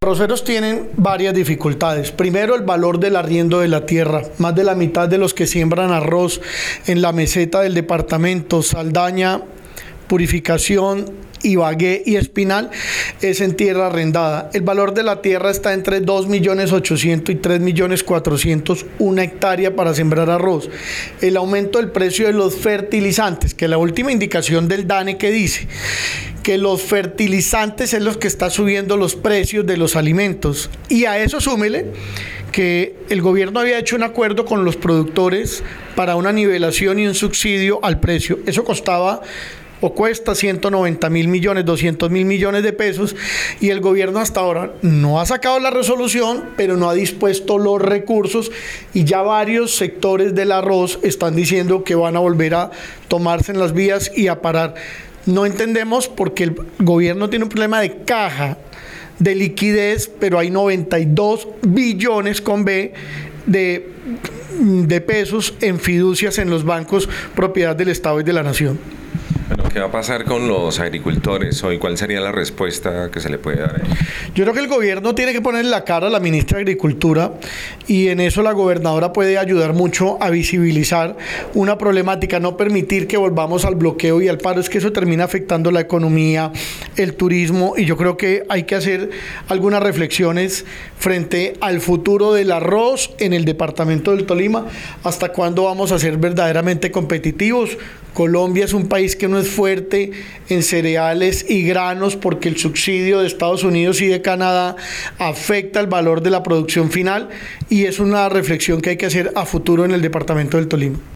Arroceros tienen varias dificultades. Primero, el valor del arriendo de la tierra. Más de la mitad de los que siembran arroz en la meseta del departamento, Saldaña, Purificación, Ibagué y Espinal, es en tierra arrendada. El valor de la tierra está entre 2.800.000 y 3.400.000 una hectárea para sembrar arroz. El aumento del precio de los fertilizantes, que la última indicación del DANE que dice que los fertilizantes es los que está subiendo los precios de los alimentos. Y a eso súmele que el gobierno había hecho un acuerdo con los productores para una nivelación y un subsidio al precio. Eso costaba o cuesta 190.000 millones, 200.000 millones de pesos, y el gobierno hasta ahora no ha sacado la resolución, pero no ha dispuesto los recursos, y ya varios sectores del arroz están diciendo que van a volver a tomarse en las vías y a parar. No entendemos porque el gobierno tiene un problema de caja, de liquidez, pero hay 92 billones con B de pesos en fiducias en los bancos propiedad del Estado y de la Nación. Bueno, ¿qué va a pasar con los agricultores hoy? ¿Cuál sería la respuesta que se le puede dar a ellos? Yo creo que el gobierno tiene que ponerle la cara a la ministra de Agricultura, y en eso la gobernadora puede ayudar mucho a visibilizar una problemática, no permitir que volvamos al bloqueo y al paro. Es que eso termina afectando la economía, el turismo, y yo creo que hay que hacer algunas reflexiones frente al futuro del arroz en el departamento del Tolima. ¿Hasta cuándo vamos a ser verdaderamente competitivos? Colombia es un país que no es fuerte en cereales y granos porque el subsidio de Estados Unidos y de Canadá afecta el valor de la producción final, y es una reflexión que hay que hacer a futuro en el departamento del Tolima.